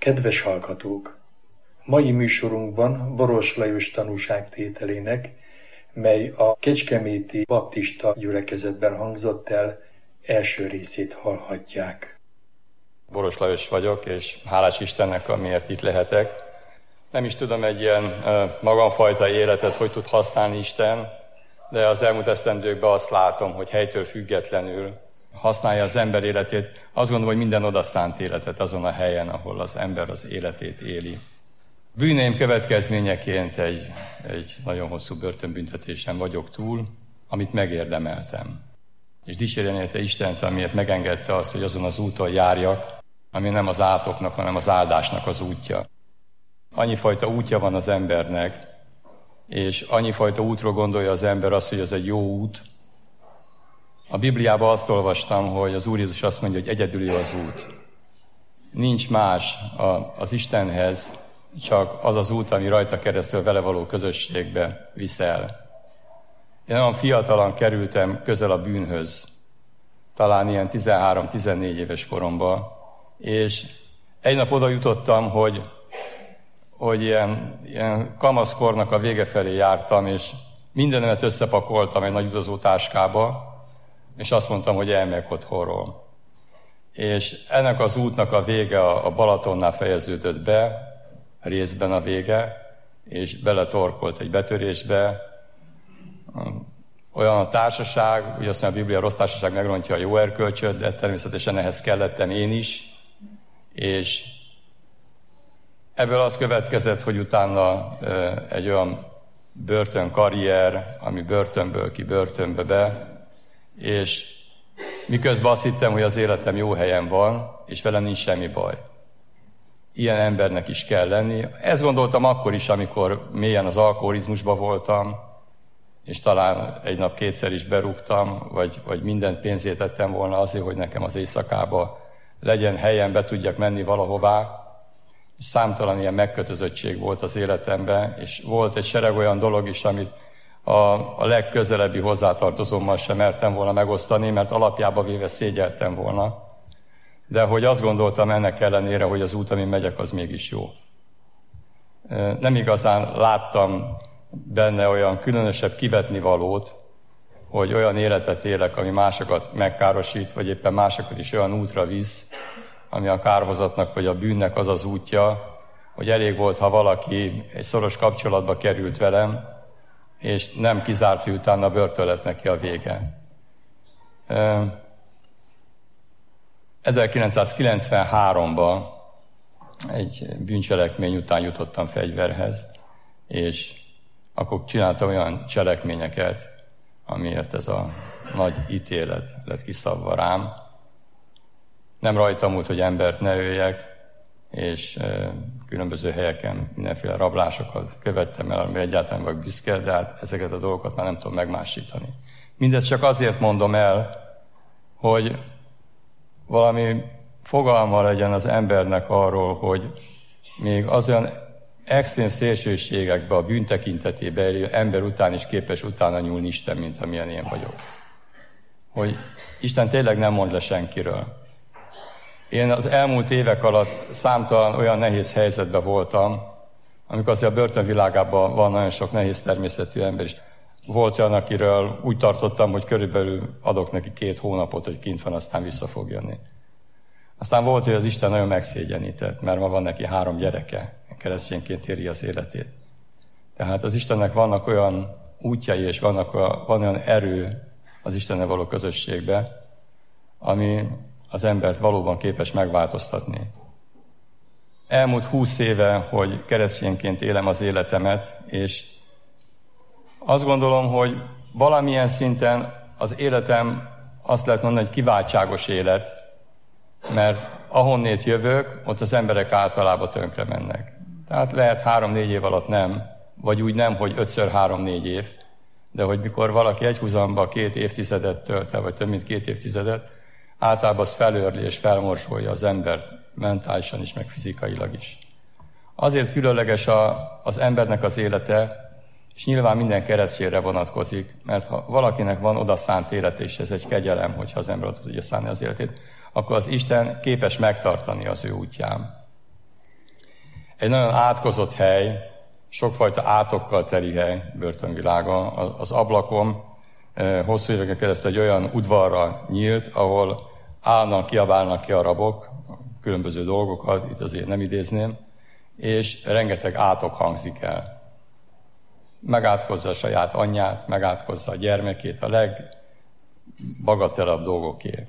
Kedves hallgatók! Mai műsorunkban Boros Lajos tanúságtételének, mely a kecskeméti baptista gyülekezetben hangzott el, első részét hallhatják. Boros Lajos vagyok, és hálás Istennek, amiért itt lehetek. Nem is tudom egy ilyen magamfajta életet, hogy tud használni Isten, de az elmúlt esztendőkben azt látom, hogy helytől függetlenül használja az ember életét. Azt gondolom, hogy minden odaszánt életet azon a helyen, ahol az ember az életét éli. Bűneim következményeként egy nagyon hosszú börtönbüntetésen vagyok túl, amit megérdemeltem. És dicsérjen érte Istent, amiért megengedte azt, hogy azon az úton járjak, ami nem az átoknak, hanem az áldásnak az útja. Annyifajta útja van az embernek, és annyifajta útról gondolja az ember azt, hogy az egy jó út. A Bibliában azt olvastam, hogy az Úr Jézus azt mondja, hogy egyedül jó az út. Nincs más az Istenhez, csak az az út, ami rajta keresztül vele való közösségbe viszel. Én olyan fiatalan kerültem közel a bűnhöz, talán ilyen 13-14 éves koromban, és egy nap oda jutottam, hogy ilyen kamaszkornak a vége felé jártam, és mindenemet összepakoltam egy nagy utazó táskába, és azt mondtam, hogy elmegyek otthonról. És ennek az útnak a vége a Balatonnál fejeződött be, részben a vége, és beletorkolt egy betörésbe. Olyan a társaság, ugye azt mondja, a Biblia, rossz társaság megrontja a jó erkölcsöt, de természetesen ehhez kellettem én is, és ebből az következett, hogy utána egy olyan börtönkarrier, ami börtönből ki börtönbe be, és miközben azt hittem, hogy az életem jó helyen van, és vele nincs semmi baj. Ilyen embernek is kell lenni. Ezt gondoltam akkor is, amikor mélyen az alkoholizmusban voltam, és talán egy nap kétszer is berúgtam, vagy mindent pénzét tettem volna azért, hogy nekem az éjszakába legyen helyen, be tudjak menni valahová. És számtalan ilyen megkötözöttség volt az életemben, és volt egy sereg olyan dolog is, amit a legközelebbi hozzátartozómmal sem mertem volna megosztani, mert alapjába véve szégyeltem volna. De hogy azt gondoltam ennek ellenére, hogy az út, amin megyek, az mégis jó. Nem igazán láttam benne olyan különösebb kivetnivalót, hogy olyan életet élek, ami másokat megkárosít, vagy éppen másokat is olyan útra visz, ami a kárhozatnak vagy a bűnnek az az útja, hogy elég volt, ha valaki egy szoros kapcsolatba került velem, és nem kizárt, hogy utána börtön lett neki a vége. 1993-ban egy bűncselekmény után jutottam fegyverhez, és akkor csináltam olyan cselekményeket, amiért ez a nagy ítélet lett kiszabva rám. Nem rajtam múlt, hogy embert ne öljek, és különböző helyeken mindenféle rablásokat követtem el, amire egyáltalán vagyok büszke, de hát ezeket a dolgokat már nem tudom megmásítani. Mindezt csak azért mondom el, hogy valami fogalma legyen az embernek arról, hogy még az olyan extrém szélsőségekbe, a bűn tekintetében élő ember után is képes utána nyúlni Isten, mint amilyen én vagyok. Hogy Isten tényleg nem mond le senkiről. Én az elmúlt évek alatt számtalan olyan nehéz helyzetben voltam, amikor azért a börtönvilágában van nagyon sok nehéz természetű ember is. Volt olyan, akiről úgy tartottam, hogy körülbelül adok neki 2 hónapot, hogy kint van, aztán vissza fog jönni. Aztán volt, hogy az Isten nagyon megszégyenített, mert ma van neki 3 gyereke, keresztényként éri az életét. Tehát az Istennek vannak olyan útjai, és van olyan erő az Istennel való közösségbe, ami az embert valóban képes megváltoztatni. Elmúlt 20 éve, hogy keresztényként élem az életemet, és azt gondolom, hogy valamilyen szinten az életem azt lehet mondani, hogy kiváltságos élet, mert ahonnét jövök, ott az emberek általában tönkre mennek. Tehát lehet 3-4 év alatt nem, vagy úgy nem, hogy 5-ször 3-4 év, de hogy mikor valaki egyhuzamban 2 évtizedet tölt el, vagy több mint 2 évtizedet, általában az felőrli és felmorsolja az embert mentálisan is, meg fizikailag is. Azért különleges az embernek az élete, és nyilván minden keresztjére vonatkozik, mert ha valakinek van odaszánt élete, és ez egy kegyelem, hogyha az ember oda tudja szánni az életét, akkor az Isten képes megtartani az ő útján. egy nagyon átkozott hely, sokfajta átokkal teli hely, börtönvilága. Az ablakom hosszú éveken keresztül egy olyan udvarra nyílt, ahol állnak, kiabálnak ki a rabok, különböző dolgokat, itt azért nem idézném, és rengeteg átok hangzik el. Megátkozza a saját anyját, megátkozza a gyermekét, a legbagatelabb dolgokért.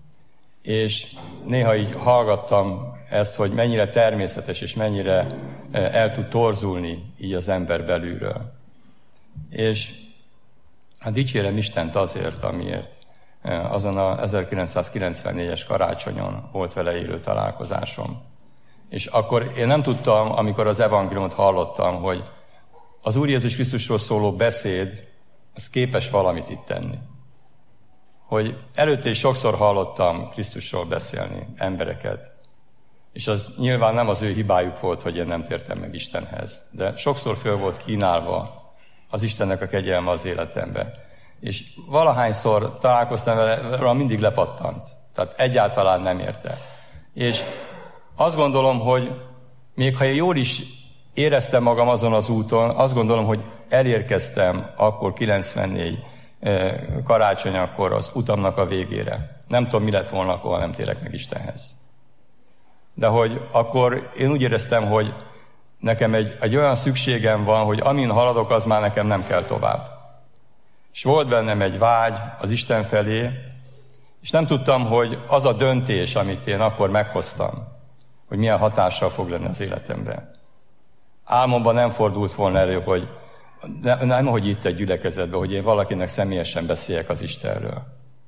És néha így hallgattam ezt, hogy mennyire természetes, és mennyire el tud torzulni így az ember belülről. És hát dicsérem Istent azért, amiért azon a 1994-es karácsonyon volt vele élő találkozásom. És akkor én nem tudtam, amikor az evangéliumot hallottam, hogy az Úr Jézus Krisztusról szóló beszéd, az képes valamit itt tenni. Hogy előtte is sokszor hallottam Krisztusról beszélni embereket. És az nyilván nem az ő hibájuk volt, hogy én nem tértem meg Istenhez. De sokszor föl volt kínálva az Istennek a kegyelme az életembe. És valahányszor találkoztam vele, mindig lepattant. Tehát egyáltalán nem érte. És azt gondolom, hogy még ha én jól is éreztem magam azon az úton, azt gondolom, hogy elérkeztem akkor 94 karácsonykor az utamnak a végére. Nem tudom, mi lett volna, akkor nem térek meg Istenhez. De hogy akkor én úgy éreztem, hogy nekem egy olyan szükségem van, hogy amin haladok, az már nekem nem kell tovább. És volt bennem egy vágy az Isten felé, és nem tudtam, hogy az a döntés, amit én akkor meghoztam, hogy milyen hatással fog lenni az életemre. Álmomban nem fordult volna elő, hogy nem, hogy itt egy gyülekezetben, hogy én valakinek személyesen beszéljek az Istenről.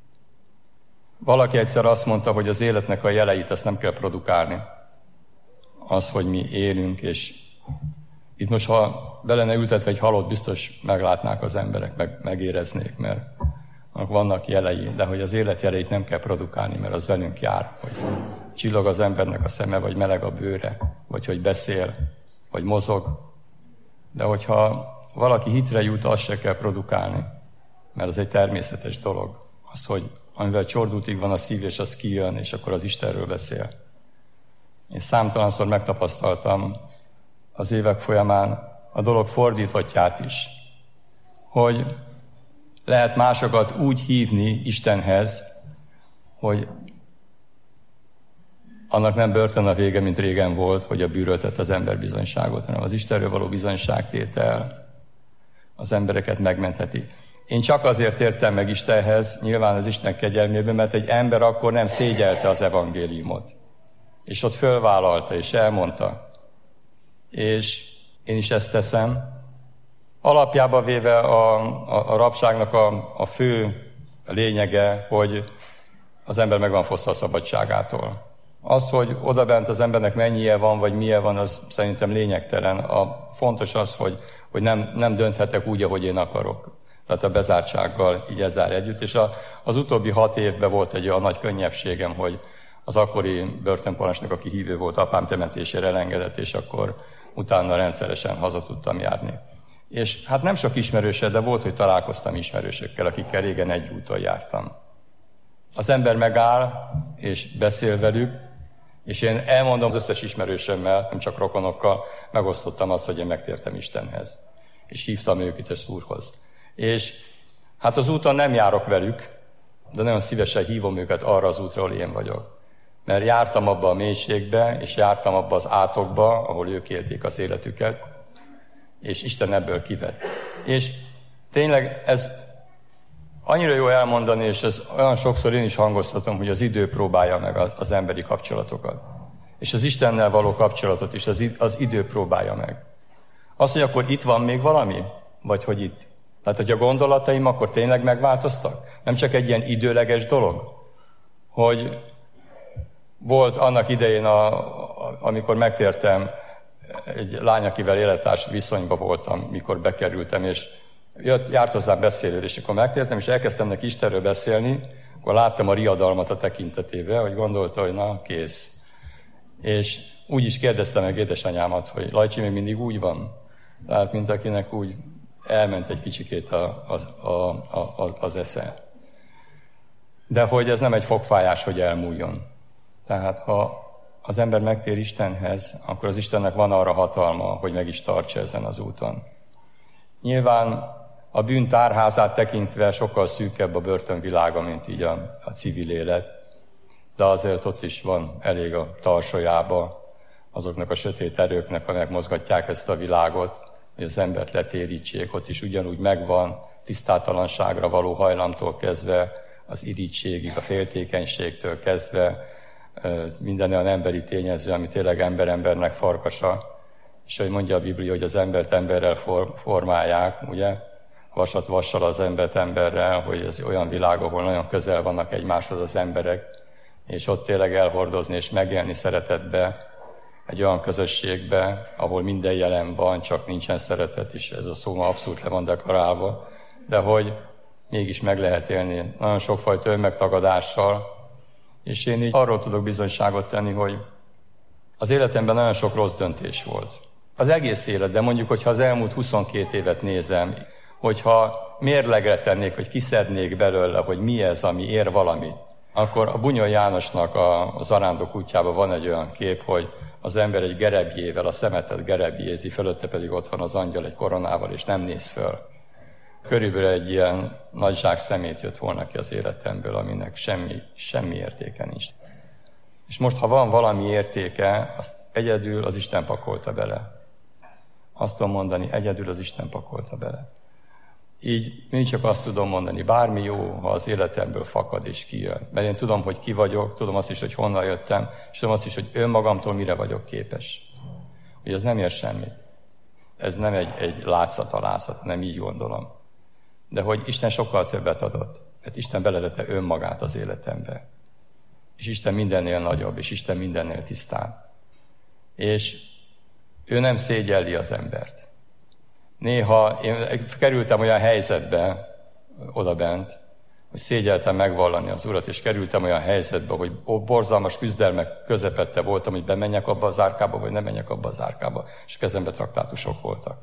Valaki egyszer azt mondta, hogy az életnek a jeleit azt nem kell produkálni. Az, hogy mi élünk, és itt most, ha be lenne ültetve egy halott, biztos meglátnák az emberek, megéreznék, mert vannak jelei, de hogy az élet jeleit nem kell produkálni, mert az velünk jár, hogy csillog az embernek a szeme, vagy meleg a bőre, vagy hogy beszél, vagy mozog. De hogyha valaki hitre jut, azt se kell produkálni, mert az egy természetes dolog. Az, hogy amivel csordultig van a szív, és az kijön, és akkor az Istenről beszél. Én számtalanszor megtapasztaltam az évek folyamán a dolog fordíthatját is, hogy lehet másokat úgy hívni Istenhez, hogy annak nem börtön a vége, mint régen volt, hogy a bűről tett az ember bizonyságot, hanem az Istenről való bizonyságtétel az embereket megmentheti. Én csak azért értem meg Istenhez, nyilván az Isten kegyelmében, mert egy ember akkor nem szégyelte az evangéliumot. És ott fölvállalta, és elmondta. És én is ezt teszem. Alapjába véve a rabságnak a fő lényege, hogy az ember meg van fosztva a szabadságától. Az, hogy odabent az embernek mennyie van, vagy milyen van, az szerintem lényegtelen. Fontos az, hogy nem dönthetek úgy, ahogy én akarok. Tehát a bezártsággal így ez áll együtt. És az utóbbi 6 évben volt egy olyan nagy könnyebbségem, hogy az akkori börtönparancsnok, aki hívő volt, apám temetésére elengedett, és akkor utána rendszeresen haza tudtam járni. És hát nem sok ismerőse, de volt, hogy találkoztam ismerősökkel, akikkel régen egy úton jártam. Az ember megáll, és beszél velük, és én elmondom az összes ismerősömmel, nem csak rokonokkal, megosztottam azt, hogy én megtértem Istenhez. És hívtam őket az Úrhoz. És hát az úton nem járok velük, de nagyon szívesen hívom őket arra az útra, ahol én vagyok. Mert jártam abba a mélységbe, és jártam abba az átokba, ahol ők élték az életüket, és Isten ebből kivett. És tényleg ez annyira jó elmondani, és ez olyan sokszor én is hangoztatom, hogy az idő próbálja meg az emberi kapcsolatokat. És az Istennel való kapcsolatot is az idő próbálja meg. Az, hogy akkor itt van még valami? Vagy hogy itt? Tehát, hogy a gondolataim akkor tényleg megváltoztak? Nem csak egy ilyen időleges dolog? Hogy volt annak idején, amikor megtértem, egy lány, akivel élettárs viszonyba voltam, mikor bekerültem, és járt hozzám beszélő, és akkor megtértem, és elkezdtem neki Istenről beszélni, akkor láttam a riadalmat a tekintetében, hogy gondolta, hogy na, kész. És úgy is kérdeztem meg édesanyámat, hogy Lajcsi, még mindig úgy van? Tehát, mint akinek úgy elment egy kicsikét az esze. De hogy ez nem egy fogfájás, hogy elmúljon. Tehát, ha az ember megtér Istenhez, akkor az Istennek van arra hatalma, hogy meg is tartsa ezen az úton. Nyilván a bűn tárházát tekintve sokkal szűkebb a börtönvilága, mint így a civil élet, de azért ott is van elég a tarsolyába azoknak a sötét erőknek, amelyek mozgatják ezt a világot, hogy az embert letérítsék, ott is ugyanúgy megvan, tisztátalanságra való hajlamtól kezdve, az irítségig, a féltékenységtől kezdve, minden olyan emberi tényező, ami tényleg ember-embernek farkasa, és hogy mondja a Biblia, hogy az embert emberrel formálják, ugye? Vasat vassal az embert emberrel, hogy ez olyan világ, ahol nagyon közel vannak egymáshoz az emberek, és ott tényleg elhordozni és megélni szeretetbe, egy olyan közösségbe, ahol minden jelen van, csak nincsen szeretet, és ez a szó ma abszolút le van deklarálva, de hogy mégis meg lehet élni nagyon sokfajta önmegtagadással, és én így arról tudok bizonyságot tenni, hogy az életemben nagyon sok rossz döntés volt. Az egész élet, de mondjuk, hogyha az elmúlt 22 évet nézem, hogyha mérlegre tennék, hogy kiszednék belőle, hogy mi ez, ami ér valamit, akkor a Bunyol Jánosnak a Zarándok útjában van egy olyan kép, hogy az ember egy gerebjével, a szemetet gerebjézi, fölötte pedig ott van az angyal egy koronával, és nem néz föl. Körülbelül egy ilyen nagy zsák szemét jött volna ki az életemből, aminek semmi értéke nincs. És most, ha van valami értéke, azt egyedül az Isten pakolta bele. Azt tudom mondani, egyedül az Isten pakolta bele. Így mindig csak azt tudom mondani, bármi jó, ha az életemből fakad és kijön. Mert én tudom, hogy ki vagyok, tudom azt is, hogy honnan jöttem, és tudom azt is, hogy önmagamtól mire vagyok képes. Hogy ez nem ér semmit. Ez nem egy látszat, nem így gondolom. De hogy Isten sokkal többet adott. Mert Isten beledette önmagát az életembe. És Isten mindennél nagyobb, és Isten mindennél tisztább. És ő nem szégyelli az embert. Néha én kerültem olyan helyzetbe odabent, hogy szégyeltem megvallani az Urat, és kerültem olyan helyzetbe, hogy borzalmas küzdelmek közepette voltam, hogy bemenjek abba az árkába, vagy nem menjek abba az árkába, és a kezembe traktátusok voltak.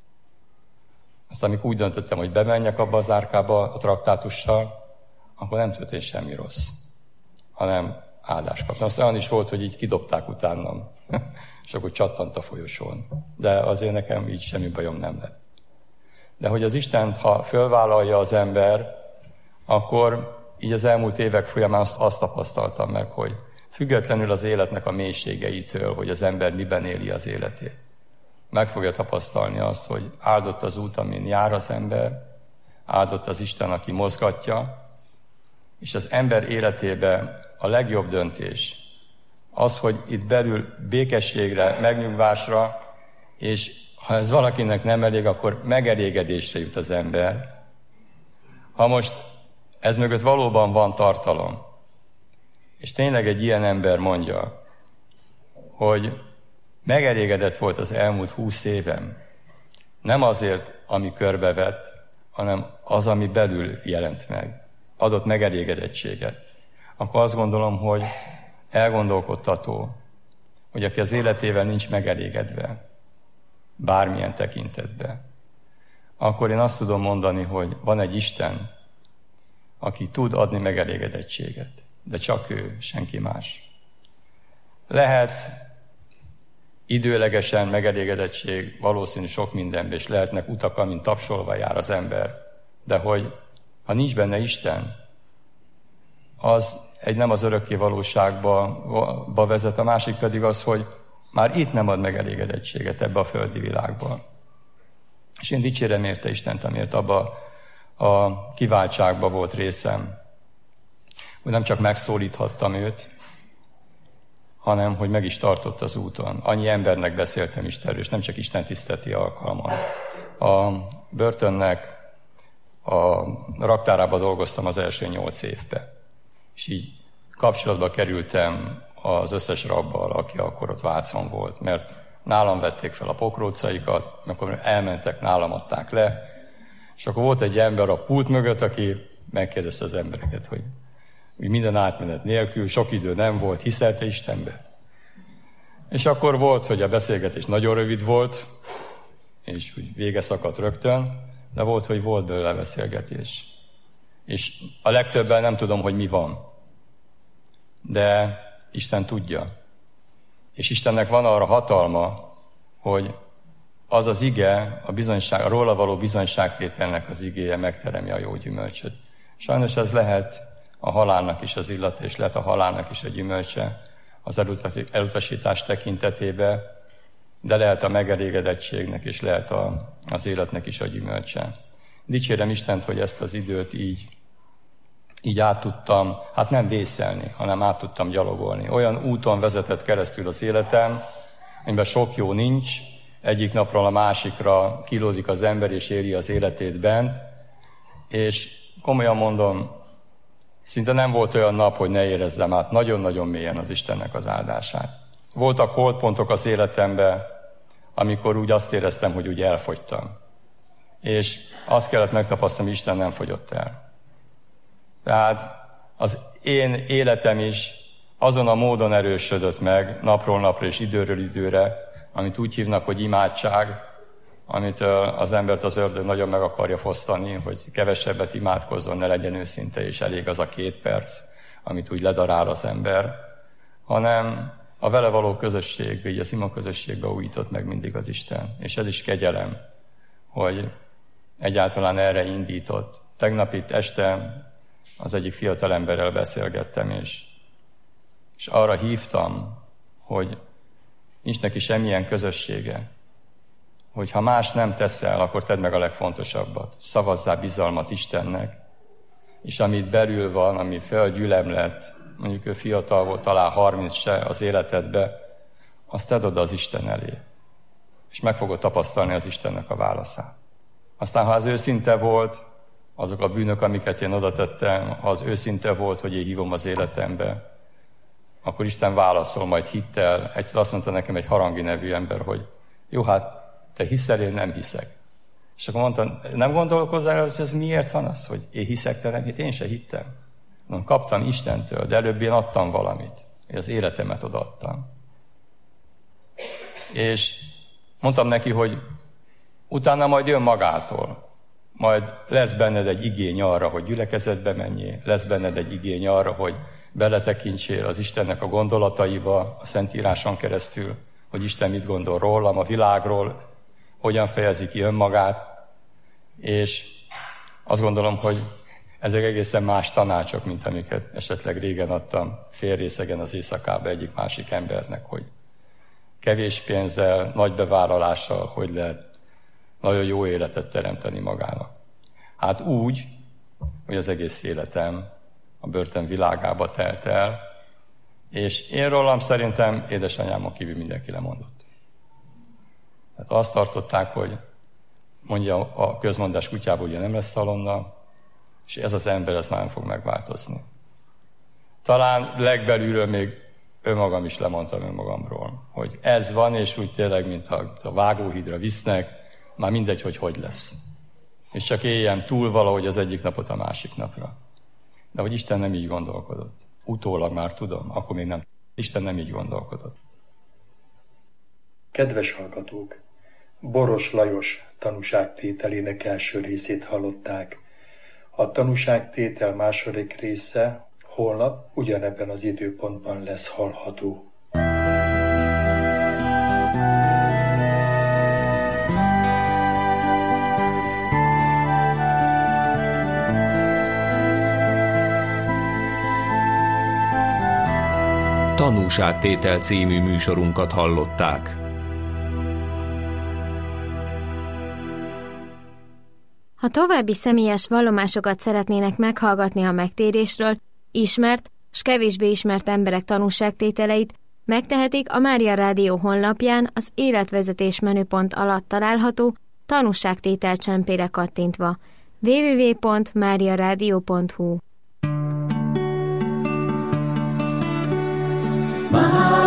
Aztán amikor úgy döntöttem, hogy bemenjek abba az árkába a traktátussal, akkor nem történt semmi rossz, hanem áldást kaptam. Aztán olyan is volt, hogy így kidobták utánam, és akkor csattant a folyosón. De azért nekem így semmi bajom nem lett. De hogy az Istent, ha fölvállalja az ember, akkor így az elmúlt évek folyamán azt tapasztaltam meg, hogy függetlenül az életnek a mélységeitől, hogy az ember miben éli az életét, meg fogja tapasztalni azt, hogy áldott az út, amin jár az ember, áldott az Isten, aki mozgatja, és az ember életébe a legjobb döntés az, hogy itt belül békességre, megnyugvásra, és ha ez valakinek nem elég, akkor megelégedésre jut az ember. Ha most ez mögött valóban van tartalom, és tényleg egy ilyen ember mondja, hogy megelégedett volt az elmúlt 20 évem, nem azért, ami körbevett, hanem az, ami belül jelent meg, adott megelégedettséget, akkor azt gondolom, hogy elgondolkodtató, hogy aki az életével nincs megelégedve, bármilyen tekintetben, akkor én azt tudom mondani, hogy van egy Isten, aki tud adni megelégedettséget, de csak ő, senki más. Lehet időlegesen megelégedettség, valószínű sok mindenben, és lehetnek utak, amin tapsolva jár az ember, de hogy ha nincs benne Isten, az egy nem az örökké valóságba vezet, a másik pedig az, hogy már itt nem ad megelégedettséget ebbe a földi világba. És én dicsérem érte Istent, amiért abba a kiváltságba volt részem, hogy nem csak megszólíthattam őt, hanem hogy meg is tartott az úton. Annyi embernek beszéltem Istenről, és nem csak Isten tiszteleti alkalmon. A börtönnek a raktárába dolgoztam az első 8 évben. És így kapcsolatba kerültem az összes rabbal, aki akkor ott Vácon volt, mert nálam vették fel a pokrócaikat, amikor elmentek, nálam adták le, és akkor volt egy ember a pult mögött, aki megkérdezte az embereket, hogy minden átmenet nélkül, sok idő nem volt, hiszelte Istenbe? És akkor volt, hogy a beszélgetés nagyon rövid volt, és úgy vége szakadt rögtön, de volt, hogy volt belőle beszélgetés. És a legtöbben nem tudom, hogy mi van. De Isten tudja. És Istennek van arra hatalma, hogy az az ige, a róla való bizonyságtételnek az igéje megteremi a jó gyümölcsöt. Sajnos ez lehet a halálnak is az illata, és lehet a halálnak is a gyümölcse az elutasítás tekintetében, de lehet a megelégedettségnek, és lehet az életnek is a gyümölcse. Dicsérem Istent, hogy ezt az időt így át tudtam, hát nem vészelni, hanem át tudtam gyalogolni. Olyan úton vezetett keresztül az életem, amiben sok jó nincs, egyik napról a másikra kilódik az ember, és éri az életét bent, és komolyan mondom, szinte nem volt olyan nap, hogy ne érezzem át nagyon-nagyon mélyen az Istennek az áldását. Voltak holdpontok az életemben, amikor úgy azt éreztem, hogy úgy elfogytam. És azt kellett megtapasztalni, hogy Isten nem fogyott el. Tehát az én életem is azon a módon erősödött meg napról napra és időről időre, amit úgy hívnak, hogy imádság, amit az embert az ördög nagyon meg akarja fosztani, hogy kevesebbet imádkozzon, ne legyen őszinte, és elég az a 2 perc, amit úgy ledarál az ember, hanem a vele való közösségbe, így az ima közösségbe újított meg mindig az Isten. És ez is kegyelem, hogy egyáltalán erre indított. Tegnap itt este az egyik fiatal emberrel beszélgettem, és arra hívtam, hogy nincs neki semmilyen közössége, hogy ha más nem teszel, akkor tedd meg a legfontosabbat. Szavazzál bizalmat Istennek, és amit belül van, ami felgyülemlett, mondjuk ő fiatal volt, talán 30 se az életedbe, azt tedd oda az Isten elé. És meg fogod tapasztalni az Istennek a válaszát. Aztán, ha az őszinte volt, azok a bűnök, amiket én oda tettem, ha az őszinte volt, hogy én hívom az életembe, akkor Isten válaszol majd hittel. Egyszer azt mondta nekem egy Harangi nevű ember, hogy jó, hát te hiszel, én nem hiszek. És akkor mondtam, nem gondolkozzál, hogy ez miért van az, hogy én hiszek, te nem, én se hittem. Mondom, kaptam Istentől, de előbb én adtam valamit. Én az életemet odaadtam. És mondtam neki, hogy utána majd jön magától. Majd lesz benned egy igény arra, hogy gyülekezetbe menjél, lesz benned egy igény arra, hogy beletekintsél az Istennek a gondolataiba, a Szentíráson keresztül, hogy Isten mit gondol rólam, a világról, hogyan fejezi ki önmagát, és azt gondolom, hogy ezek egészen más tanácsok, mint amiket esetleg régen adtam félrészegen az éjszakába egyik másik embernek, hogy kevés pénzzel, nagy bevállalással, hogy lehet nagyon jó életet teremteni magának. Hát úgy, hogy az egész életem a börtön világába telt el, és én rólam szerintem édesanyámon kívül mindenki lemondott. Tehát azt tartották, hogy mondja a közmondás kutyából, ugye nem lesz szalonna, és ez az ember, ez már nem fog megváltozni. Talán legbelülről még önmagam is lemondtam önmagamról, hogy ez van, és úgy tényleg, mint a vágóhídra visznek, már mindegy, hogy lesz. És csak éljem túl valahogy az egyik napot a másik napra. De hogy Isten nem így gondolkodott. Utólag már tudom, akkor még nem. Isten nem így gondolkodott. Kedves hallgatók! Boros Lajos tanúságtételének első részét hallották. A tanúságtétel második része holnap ugyanebben az időpontban lesz hallható. Tanúságtétel című műsorunkat hallották. Ha további személyes vallomásokat szeretnének meghallgatni a megtérésről, ismert s kevésbé ismert emberek tanúságtételeit, megtehetik a Mária Rádió honlapján az életvezetés menüpont alatt található tanúságtétel csempére kattintva. www.mariaradio.hu